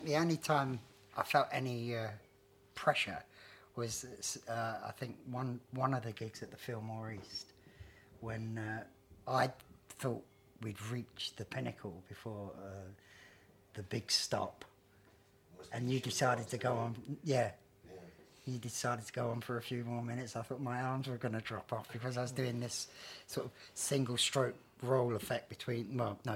The only time I felt any pressure was, I think, one of the gigs at the Fillmore East, when I thought we'd reached the pinnacle before the big stop, and you decided to go on. Yeah. You decided to go on for a few more minutes. I thought my arms were going to drop off because I was doing this sort of single stroke roll effect between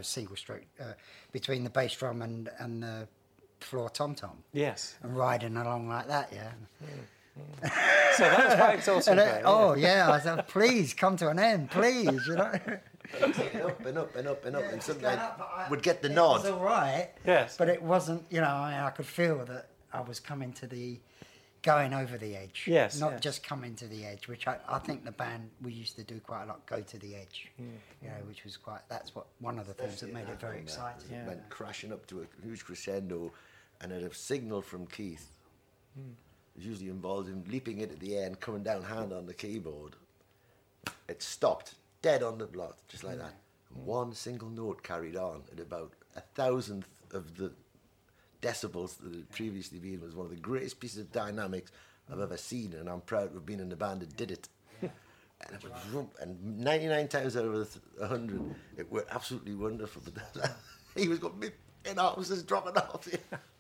the bass drum and the floor tom-tom. Yes. And riding along like that, yeah. So that was quite exhausting. I said, please come to an end, please, you know. Up and up and up and up, and something would get the nod. It was all right. Yes. But it wasn't, you know, I could feel that I was going over the edge. Yes. Not just coming to the edge, which I think the band, we used to do quite a lot, go to the edge, you know, which was one of the things that made it very exciting. It went crashing up to a huge crescendo, and at a signal from Keith, it usually involved him leaping into the air and coming down hand on the keyboard. It stopped, dead on the block, just like that. One single note carried on at about 1,000th of the decibels that had previously been. Was one of the greatest pieces of dynamics I've ever seen, and I'm proud to have been in the band that did it. And it was, and 99 times out of 100, it were absolutely wonderful. He was going, my arms is dropping off.